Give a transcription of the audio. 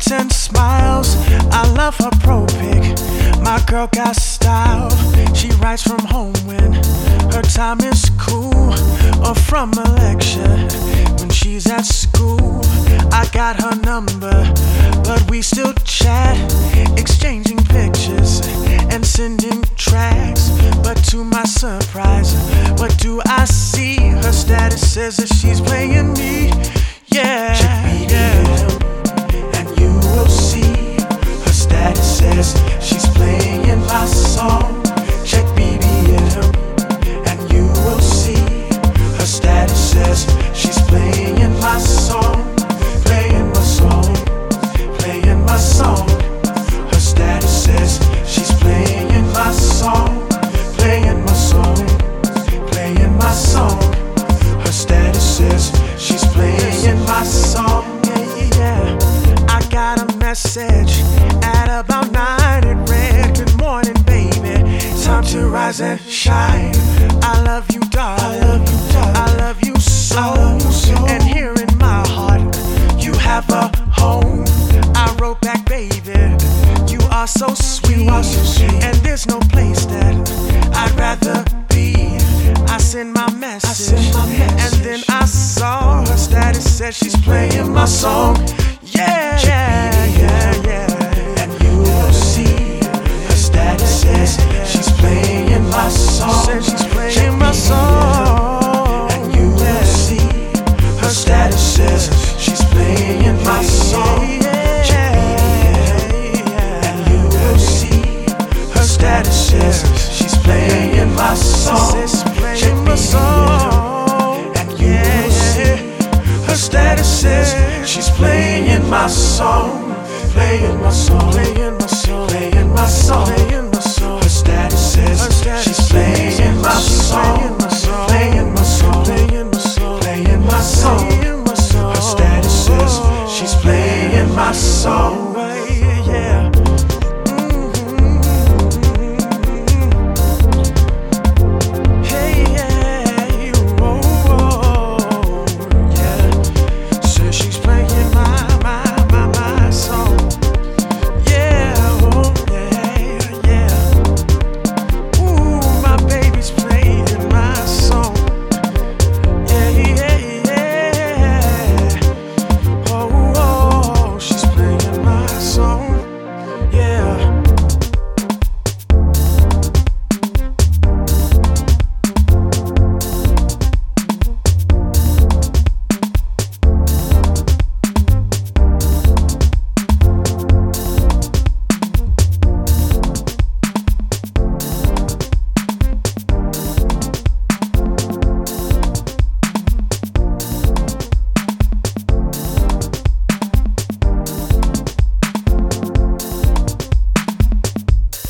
hearts and smiles. I love her pro pic. My girl got style. She writes from home when her time is cool, or from a lecture when she's at school. I got her number, but we still chat, exchanging pictures and sending tracks. But to my surprise, what do I see? Her status says that she's playing me. Yeah, yeah. And you will see. Her status says she's playing my song. Check BBM, and you will see. Her status says she's playing my song, playing my song, playing my song. Her status says she's playing my song, playing my song, playing my song. Her status says she's playing my song. Yeah, yeah. I got a message at about 9. It read, "Good morning, baby. Time to rise and shine. I love you, darling. I love you so. And here in my heart, you have a home." I wrote back, "Baby, you are so sweet. And there's no place that I'd rather be." I sent my message, and then I saw her status said she's playing my song. Yeah, yeah, yeah, yeah. And you will see. Her status says she's playing my song. Said she's playing my song. And you will see. Her status says she's playing my song. And you will see. Her status says she's playing my song. Playing my song. And you will see. Her status says she's playing my song, playing my song, playing my song, playing my song, playing